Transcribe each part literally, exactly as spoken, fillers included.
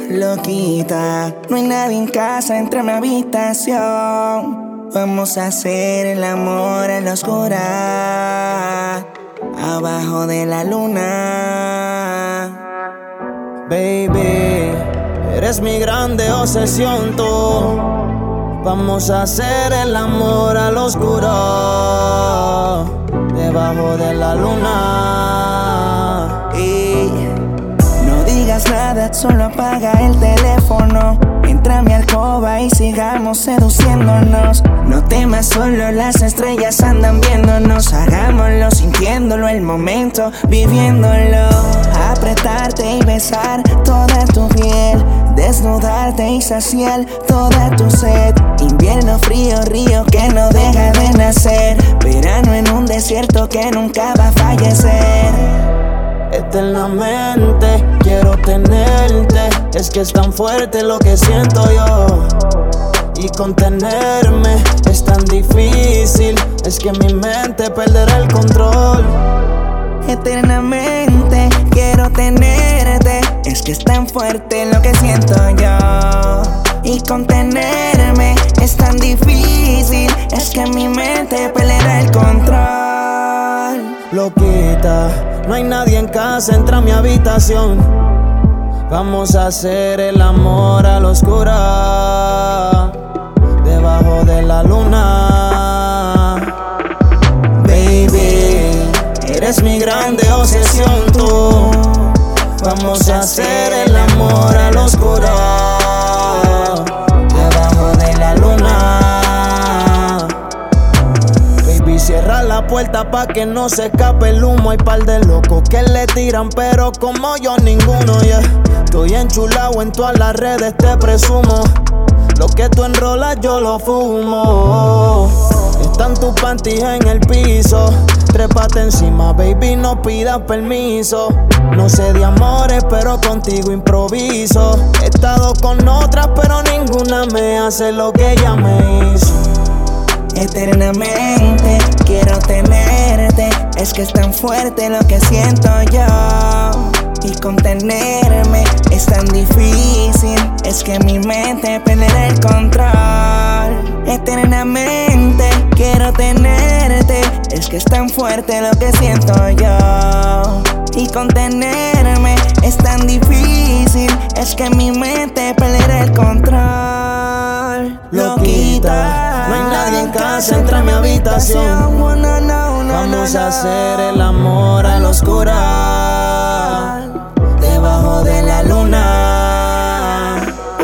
Loquita, no hay nadie en casa, entra a mi habitación. Vamos a hacer el amor a la oscura, abajo de la luna. Baby, eres mi grande obsesión tú. Vamos a hacer el amor a la oscura, debajo de la luna. Y no digas nada, solo apaga el teléfono. Entra a mi alcoba y sigamos seduciéndonos. No temas, solo las estrellas andan viéndonos. Hagámoslo sintiéndolo, el momento viviéndolo. Apretarte y besar toda tu piel, desnudarte y saciar toda tu sed. Invierno frío, río que no deja de nacer. Verano en un desierto que nunca va a fallecer. Eternamente quiero tenerte. Es que es tan fuerte lo que siento yo, y contenerme es tan difícil. Es que mi mente perderá el control. Eternamente quiero tenerte. Es que es tan fuerte lo que siento yo, y contenerme es tan difícil. Es que mi mente perderá el control. Loquita, no hay nadie en casa, entra a mi habitación. Vamos a hacer el amor a la oscura, debajo de la luna. Baby, eres mi grande obsesión tú. Vamos a hacer el amor a la oscura, debajo de la luna. Baby, cierra la puerta pa' que no se escape el humo. Hay par de locos que le tiran, pero como yo ninguno, yeah. Estoy enchulado en todas las redes, te presumo. Lo que tú enrolas yo lo fumo. Están tus panties en el piso. Trépate encima, baby, no pidas permiso. No sé de amores, pero contigo improviso. He estado con otras, pero ninguna me hace lo que ella me hizo. Eternamente quiero tenerte. Es que es tan fuerte lo que siento yo, y contenerme es tan difícil. Es que mi mente perderá el control. Eternamente quiero tenerte. Es que es tan fuerte lo que siento yo, y contenerme es tan difícil. Es que mi mente perderá el control. Loquita, no hay nadie en casa, entra a mi habitación. Vamos a hacer el amor a la oscura, debajo de la luna.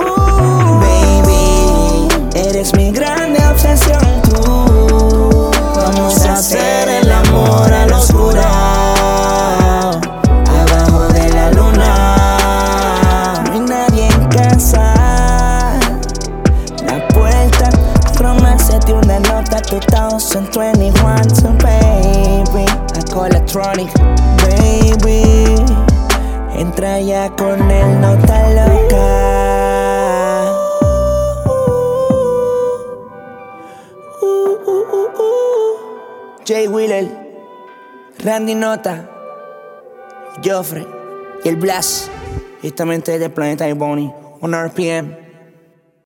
Baby, eres mi grande obsesión tú. Vamos a hacer el amor a la oscura, debajo de la luna. No hay nadie en casa. La puerta, romance de una nota two thousand twenty-one, so baby, I call electronic, baby. Entra ya con el nota loca. Uh, uh, uh, uh. Jay Wheeler, Randy Nota, Joffrey y el Blast. Justamente desde el planeta Ebony, one R P M.